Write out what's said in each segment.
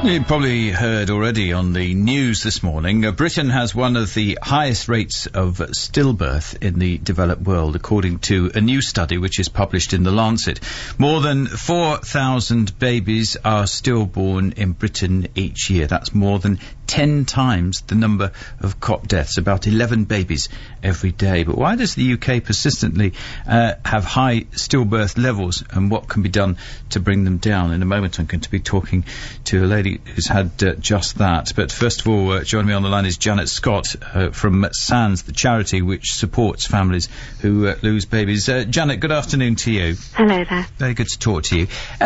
You probably heard already on the news this morning, Britain has one of the highest rates of stillbirth in the developed world, according to a new study which is published in The Lancet. More than 4,000 babies are stillborn in Britain each year. That's more than 10 times the number of cot deaths, about 11 babies every day. But why does the UK persistently have high stillbirth levels, and what can be done to bring them down? In a moment I'm going to be talking to a lady who's had just that. But first of all, joining me on the line is Janet Scott from SANS, the charity which supports families who lose babies. Janet, good afternoon to you. Hello there. Very good to talk to you.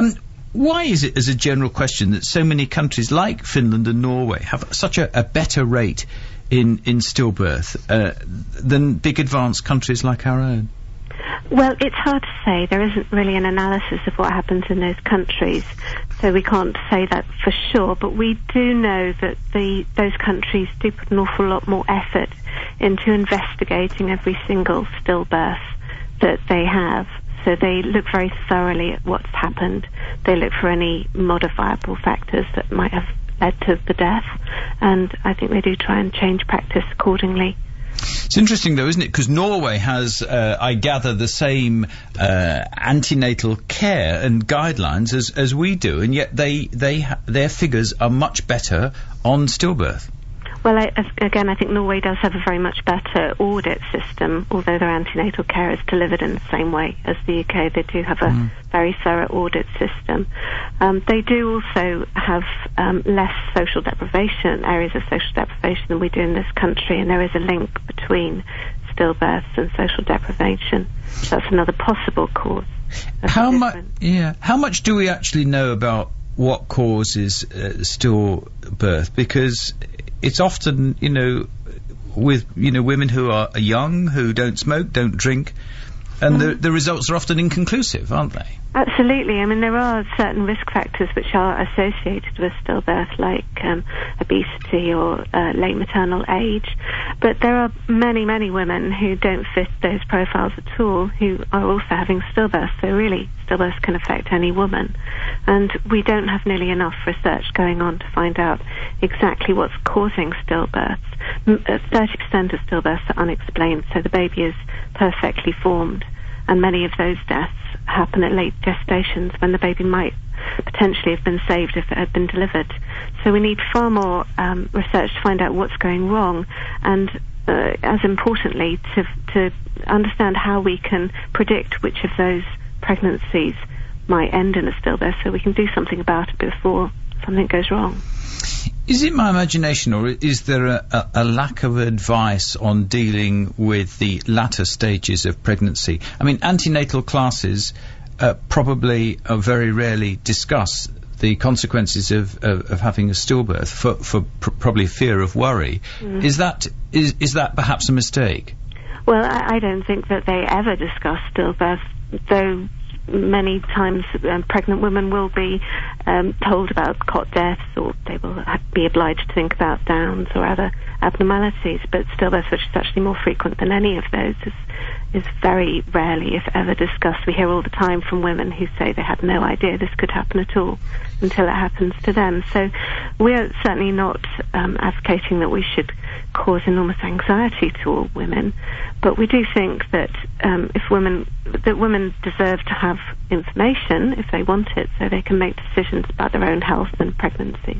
Why is it, as a general question, that so many countries like Finland and Norway have such a better rate in stillbirth than big advanced countries like our own? Well, it's hard to say. There isn't really an analysis of what happens in those countries, so we can't say that for sure. But we do know that those countries do put an awful lot more effort into investigating every single stillbirth that they have. So they look very thoroughly at what's happened. They look for any modifiable factors that might have led to the death, and I think they do try and change practice accordingly. It's interesting, though, isn't it? Because Norway has, I gather, the same antenatal care and guidelines as we do, and yet their figures are much better on stillbirth. Well, again, I think Norway does have a very much better audit system, although their antenatal care is delivered in the same way as the UK. They do have a very thorough audit system. They do also have less social deprivation, areas of social deprivation than we do in this country, and there is a link between stillbirths and social deprivation. So that's another possible cause. How much do we actually know about what causes stillbirth? Because it's often, with, women who are young, who don't smoke, don't drink, and the results are often inconclusive, aren't they? Absolutely. I mean, there are certain risk factors which are associated with stillbirth, like obesity or late maternal age. But there are many, many women who don't fit those profiles at all, who are also having stillbirth. So really, stillbirth can affect any woman. And we don't have nearly enough research going on to find out exactly what's causing stillbirths. 30% of stillbirths are unexplained, so the baby is perfectly formed. And many of those deaths happen at late gestations when the baby might potentially have been saved if it had been delivered. So we need far more research to find out what's going wrong, and as importantly, to understand how we can predict which of those pregnancies might end in a stillbirth, so we can do something about it before something goes wrong. Is it my imagination, or is there a lack of advice on dealing with the latter stages of pregnancy? I mean, antenatal classes probably very rarely discuss the consequences of having a stillbirth for probably fear of worry. Is that perhaps a mistake? Well, I don't think that they ever discuss stillbirth, though many times pregnant women will be told about cot deaths, or they will be obliged to think about Downs or other abnormalities, but stillbirth, which is actually more frequent than any of those, is very rarely, if ever, discussed. We hear all the time from women who say they had no idea this could happen at all until it happens to them. So we're certainly not advocating that we should cause enormous anxiety to all women, but we do think that women deserve to have information if they want it, so they can make decisions about their own health and pregnancies.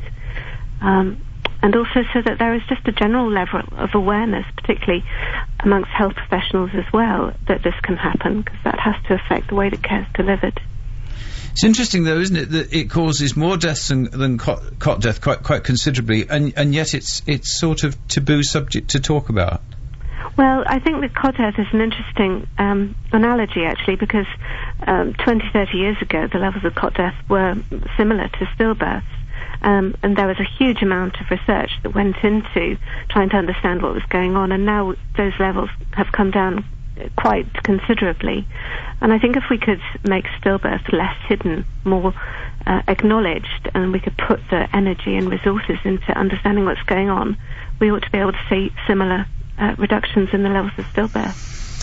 And also so that there is just a general level of awareness, particularly amongst health professionals as well, that this can happen, because that has to affect the way that care is delivered. It's interesting, though, isn't it, that it causes more deaths than cot death quite considerably, and yet it's sort of taboo subject to talk about. Well, I think that cot death is an interesting analogy, actually, because 20, 30 years ago, the levels of cot death were similar to stillbirths. And there was a huge amount of research that went into trying to understand what was going on, and now those levels have come down quite considerably. And I think if we could make stillbirth less hidden, more acknowledged, and we could put the energy and resources into understanding what's going on, we ought to be able to see similar reductions in the levels of stillbirth.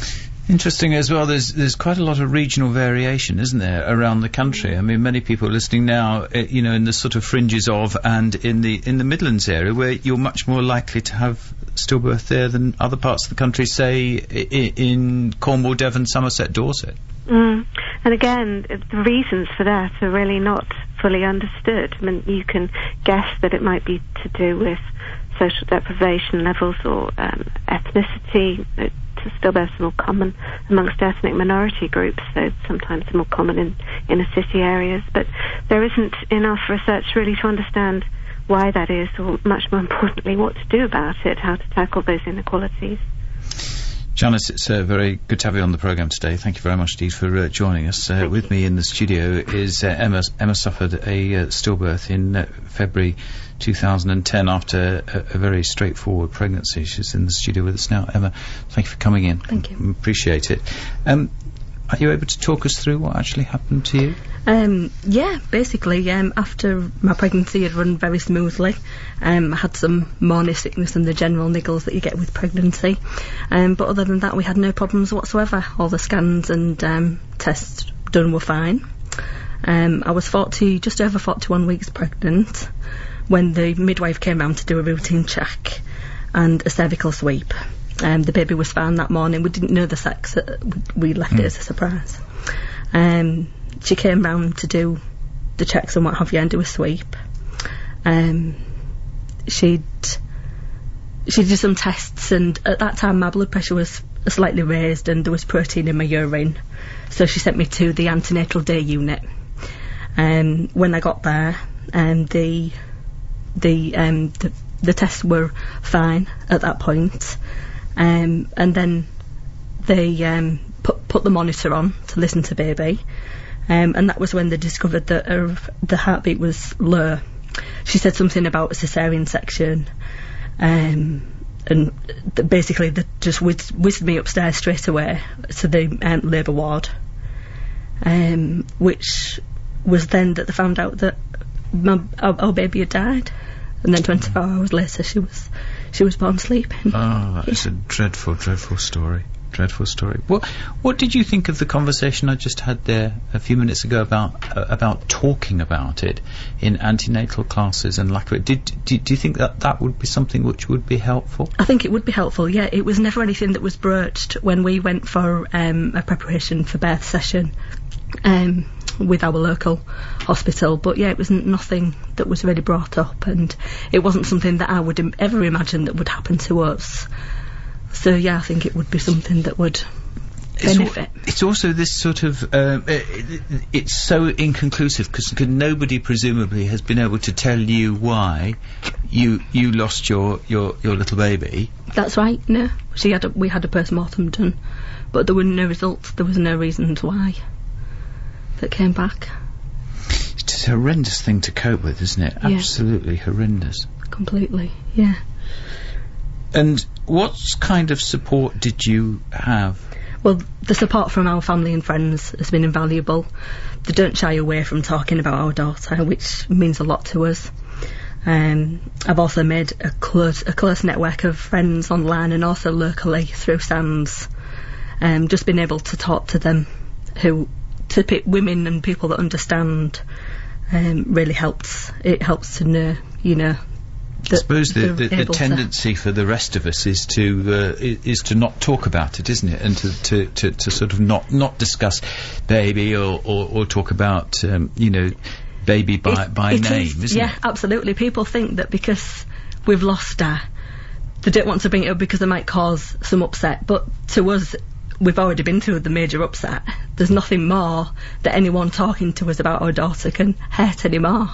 Interesting as well, there's quite a lot of regional variation, isn't there, around the country? I mean, many people listening now, in the sort of fringes of and in the Midlands area, where you're much more likely to have stillbirth there than other parts of the country, say in Cornwall, Devon, Somerset, Dorset. And again, the reasons for that are really not fully understood. I mean, you can guess that it might be to do with social deprivation levels or ethnicity. Stillbirths are more common amongst ethnic minority groups, so sometimes they're more common in inner city areas. But there isn't enough research really to understand why that is, or much more importantly, what to do about it, how to tackle those inequalities. Janice, it's very good to have you on the programme today. Thank you very much indeed for joining us. With me in the studio is Emma. Emma suffered a stillbirth in February 2010 after a very straightforward pregnancy. She's in the studio with us now. Emma, thank you for coming in. Thank you. Appreciate it. Are you able to talk us through what actually happened to you? Yeah, basically, after my pregnancy had run very smoothly, I had some morning sickness and the general niggles that you get with pregnancy. But other than that, we had no problems whatsoever. All the scans and tests done were fine. I was just over 41 weeks pregnant when the midwife came round to do a routine check and a cervical sweep. The baby was found that morning. We didn't know the sex. We left it as a surprise. She came round to do the checks and what have you and do a sweep. She did some tests, and at that time my blood pressure was slightly raised and there was protein in my urine. So she sent me to the antenatal day unit. When I got there, the tests were fine at that point. And then they put the monitor on to listen to baby, and that was when they discovered that the heartbeat was low. She said something about a cesarean section, and basically they just whizzed me upstairs straight away to the labour ward, which was then that they found out that our baby had died, and then 24 hours later she was born sleeping. Oh, that's a dreadful, dreadful story. Dreadful story. What did you think of the conversation I just had there a few minutes ago about talking about it in antenatal classes and lack of it? Do you think that would be something which would be helpful? I think it would be helpful, yeah. It was never anything that was broached when we went for a preparation for birth session with our local hospital, but yeah, it was nothing that was really brought up, and it wasn't something that I would ever imagine that would happen to us. So yeah, I think it would be something that would benefit. It's also this sort of it's so inconclusive because nobody presumably has been able to tell you why you lost your little baby. That's right. No, we had a post-mortem done, but there were no results. There was no reasons why that came back. It's just a horrendous thing to cope with, isn't it? Yeah. Absolutely horrendous. Completely, yeah. And what kind of support did you have? Well, the support from our family and friends has been invaluable. They don't shy away from talking about our daughter, which means a lot to us. I've also made a close network of friends online and also locally through SANS. Just being able to talk to them, to pick women and people that understand, really helps. It helps to know, I suppose the tendency for the rest of us is to not talk about it, isn't it? And to sort of not discuss baby or talk about baby by name, isn't it? Yeah, absolutely. People think that because we've lost her, they don't want to bring it up because they might cause some upset. But to us, we've already been through the major upset. There's nothing more that anyone talking to us about our daughter can hurt anymore.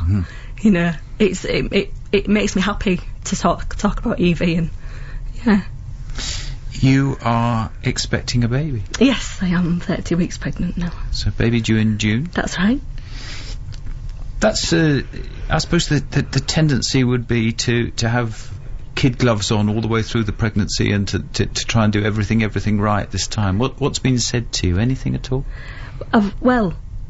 It makes me happy to talk about Evie, and yeah. You are expecting a baby? Yes, I am 30 weeks pregnant now. So baby due in June? That's right. That's I suppose the tendency would be to have kid gloves on all the way through the pregnancy and to try and do everything right this time. What's been said to you? Anything at all?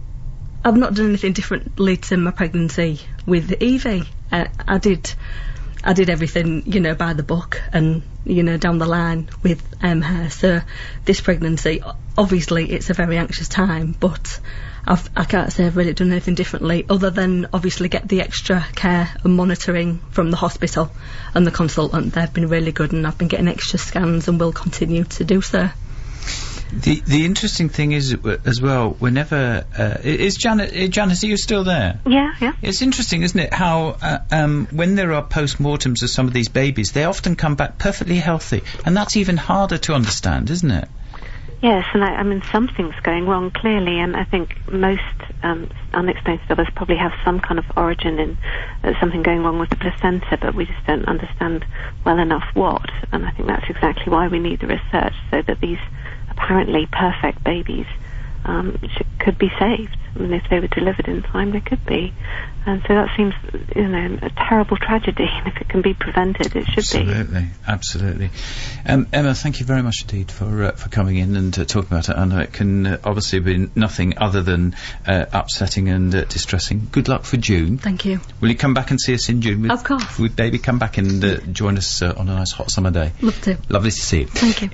I've not done anything differently to my pregnancy with Evie. I did I did everything, you know, by the book and, you know, down the line with her. So this pregnancy, obviously it's a very anxious time, but I can't say I've really done anything differently other than obviously get the extra care and monitoring from the hospital and the consultant. They've been really good, and I've been getting extra scans and will continue to do so. The interesting thing is as well, whenever is Janice, are you still there? Yeah. It's interesting, isn't it, how when there are post-mortems of some of these babies, they often come back perfectly healthy, and that's even harder to understand, isn't it? Yes, and I mean, something's going wrong, clearly, and I think most unexplained stillbirths probably have some kind of origin in something going wrong with the placenta, but we just don't understand well enough what, and I think that's exactly why we need the research, so that these apparently perfect babies could be saved. I mean, if they were delivered in time, they could be. And so that seems, you know, a terrible tragedy, and if it can be prevented, it should be. Absolutely. Emma, thank you very much indeed for coming in and talking about it. I know it can obviously be nothing other than upsetting and distressing. Good luck for June. Thank you. Will you come back and see us in June? Of course. Would baby come back and join us on a nice hot summer day? Love to. Lovely to see you. Thank you.